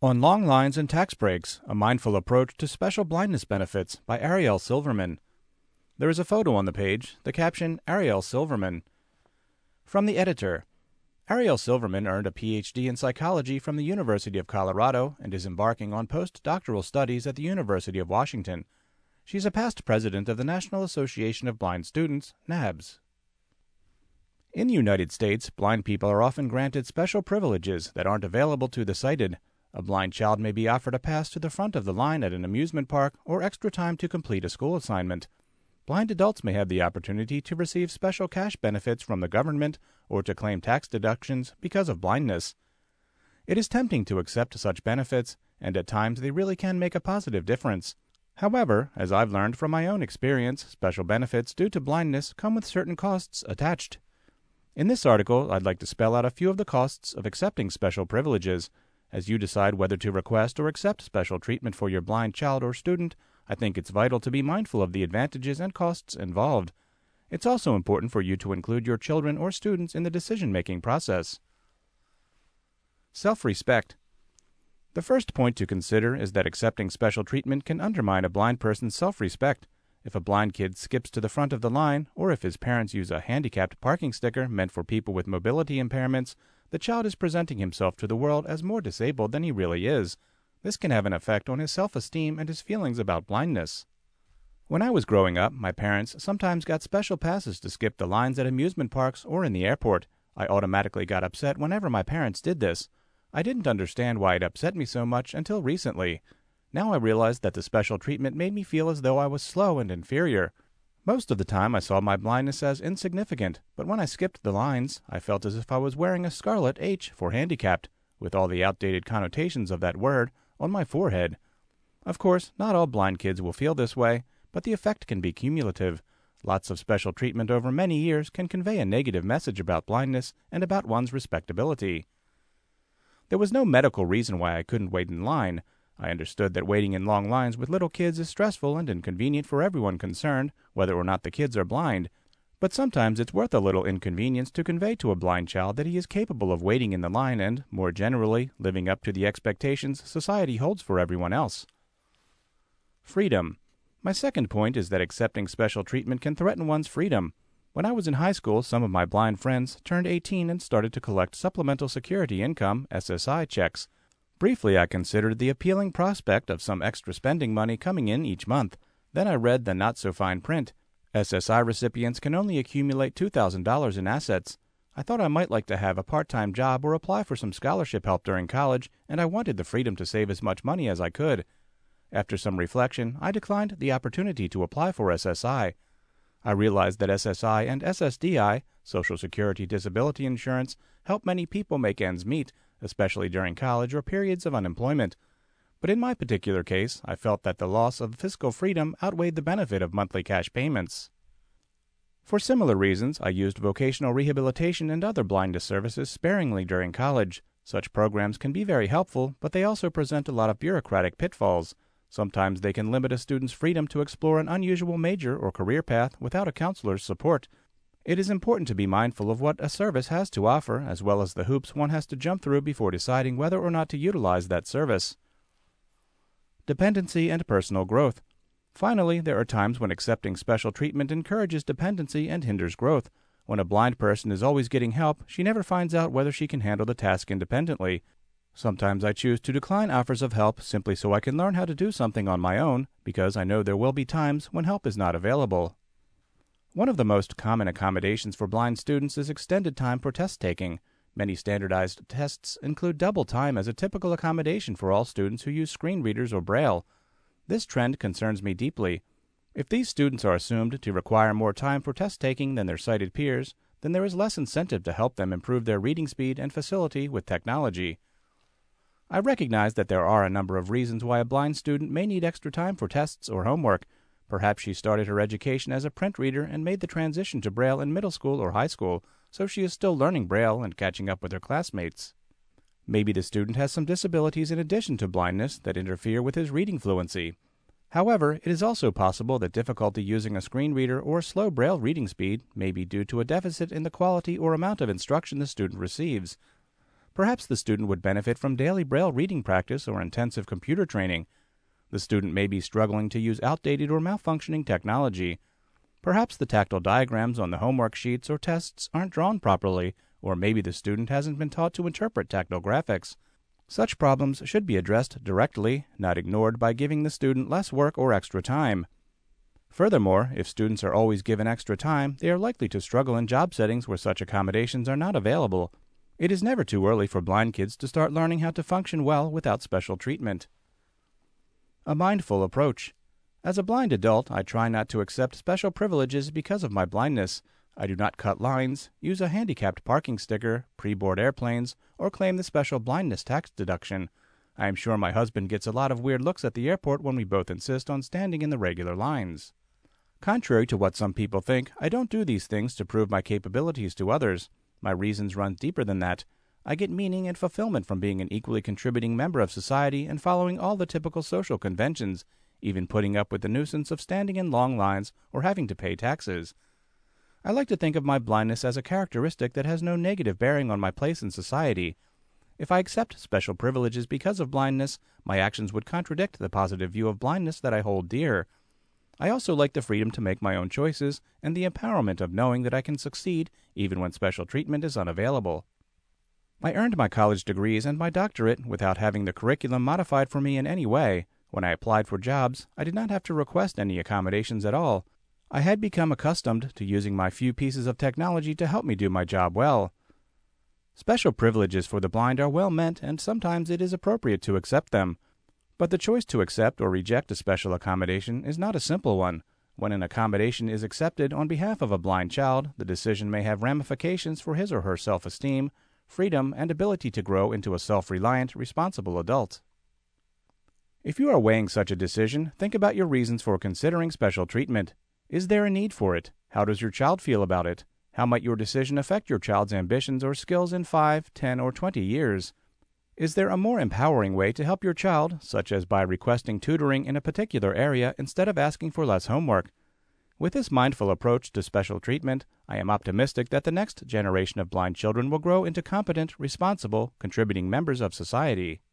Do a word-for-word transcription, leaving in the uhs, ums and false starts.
On Long Lines and Tax Breaks, A Mindful Approach to Special Blindness Benefits by Ariel Silverman. There is a photo on the page, the caption, Ariel Silverman. From the editor, Ariel Silverman earned a P H D in psychology from the University of Colorado and is embarking on postdoctoral studies at the University of Washington. She's a past president of the National Association of Blind Students, NABS. In the United States, blind people are often granted special privileges that aren't available to the sighted. A blind child may be offered a pass to the front of the line at an amusement park or extra time to complete a school assignment. Blind adults may have the opportunity to receive special cash benefits from the government or to claim tax deductions because of blindness. It is tempting to accept such benefits, and at times they really can make a positive difference. However, as I've learned from my own experience, special benefits due to blindness come with certain costs attached. In this article, I'd like to spell out a few of the costs of accepting special privileges. As you decide whether to request or accept special treatment for your blind child or student, I think it's vital to be mindful of the advantages and costs involved. It's also important for you to include your children or students in the decision-making process. Self-respect. The first point to consider is that accepting special treatment can undermine a blind person's self-respect. If a blind kid skips to the front of the line, or if his parents use a handicapped parking sticker meant for people with mobility impairments, the child is presenting himself to the world as more disabled than he really is. This can have an effect on his self-esteem and his feelings about blindness. When I was growing up, my parents sometimes got special passes to skip the lines at amusement parks or in the airport. I automatically got upset whenever my parents did this. I didn't understand why it upset me so much until recently. Now I realized that the special treatment made me feel as though I was slow and inferior. Most of the time I saw my blindness as insignificant, but when I skipped the lines, I felt as if I was wearing a scarlet H for handicapped, with all the outdated connotations of that word, on my forehead. Of course, not all blind kids will feel this way, but the effect can be cumulative. Lots of special treatment over many years can convey a negative message about blindness and about one's respectability. There was no medical reason why I couldn't wait in line. I understood that waiting in long lines with little kids is stressful and inconvenient for everyone concerned, whether or not the kids are blind. But sometimes it's worth a little inconvenience to convey to a blind child that he is capable of waiting in the line and, more generally, living up to the expectations society holds for everyone else. Freedom. My second point is that accepting special treatment can threaten one's freedom. When I was in high school, some of my blind friends turned eighteen and started to collect Supplemental Security Income, S S I, checks. Briefly, I considered the appealing prospect of some extra spending money coming in each month. Then I read the not-so-fine print. S S I recipients can only accumulate two thousand dollars in assets. I thought I might like to have a part-time job or apply for some scholarship help during college, and I wanted the freedom to save as much money as I could. After some reflection, I declined the opportunity to apply for S S I. I realized that S S I and S S D I, Social Security Disability Insurance, help many people make ends meet, especially during college or periods of unemployment. But in my particular case, I felt that the loss of fiscal freedom outweighed the benefit of monthly cash payments. For similar reasons, I used vocational rehabilitation and other blindness services sparingly during college. Such programs can be very helpful, but they also present a lot of bureaucratic pitfalls. Sometimes they can limit a student's freedom to explore an unusual major or career path without a counselor's support. It is important to be mindful of what a service has to offer, as well as the hoops one has to jump through before deciding whether or not to utilize that service. Dependency and personal growth. Finally, there are times when accepting special treatment encourages dependency and hinders growth. When a blind person is always getting help, she never finds out whether she can handle the task independently. Sometimes I choose to decline offers of help simply so I can learn how to do something on my own, because I know there will be times when help is not available. One of the most common accommodations for blind students is extended time for test taking. Many standardized tests include double time as a typical accommodation for all students who use screen readers or Braille. This trend concerns me deeply. If these students are assumed to require more time for test taking than their sighted peers, then there is less incentive to help them improve their reading speed and facility with technology. I recognize that there are a number of reasons why a blind student may need extra time for tests or homework. Perhaps she started her education as a print reader and made the transition to Braille in middle school or high school, so she is still learning Braille and catching up with her classmates. Maybe the student has some disabilities in addition to blindness that interfere with his reading fluency. However, it is also possible that difficulty using a screen reader or slow Braille reading speed may be due to a deficit in the quality or amount of instruction the student receives. Perhaps the student would benefit from daily Braille reading practice or intensive computer training. The student may be struggling to use outdated or malfunctioning technology. Perhaps the tactile diagrams on the homework sheets or tests aren't drawn properly, or maybe the student hasn't been taught to interpret tactile graphics. Such problems should be addressed directly, not ignored by giving the student less work or extra time. Furthermore, if students are always given extra time, they are likely to struggle in job settings where such accommodations are not available. It is never too early for blind kids to start learning how to function well without special treatment. A mindful approach. As a blind adult, I try not to accept special privileges because of my blindness. I do not cut lines, use a handicapped parking sticker, pre-board airplanes, or claim the special blindness tax deduction. I am sure my husband gets a lot of weird looks at the airport when we both insist on standing in the regular lines. Contrary to what some people think, I don't do these things to prove my capabilities to others. My reasons run deeper than that. I get meaning and fulfillment from being an equally contributing member of society and following all the typical social conventions, even putting up with the nuisance of standing in long lines or having to pay taxes. I like to think of my blindness as a characteristic that has no negative bearing on my place in society. If I accept special privileges because of blindness, my actions would contradict the positive view of blindness that I hold dear. I also like the freedom to make my own choices and the empowerment of knowing that I can succeed even when special treatment is unavailable. I earned my college degrees and my doctorate without having the curriculum modified for me in any way. When I applied for jobs, I did not have to request any accommodations at all. I had become accustomed to using my few pieces of technology to help me do my job well. Special privileges for the blind are well meant, and sometimes it is appropriate to accept them. But the choice to accept or reject a special accommodation is not a simple one. When an accommodation is accepted on behalf of a blind child, the decision may have ramifications for his or her self-esteem, freedom, and ability to grow into a self-reliant, responsible adult. If you are weighing such a decision, think about your reasons for considering special treatment. Is there a need for it? How does your child feel about it? How might your decision affect your child's ambitions or skills in five, ten, or twenty years? Is there a more empowering way to help your child, such as by requesting tutoring in a particular area instead of asking for less homework? With this mindful approach to special treatment, I am optimistic that the next generation of blind children will grow into competent, responsible, contributing members of society.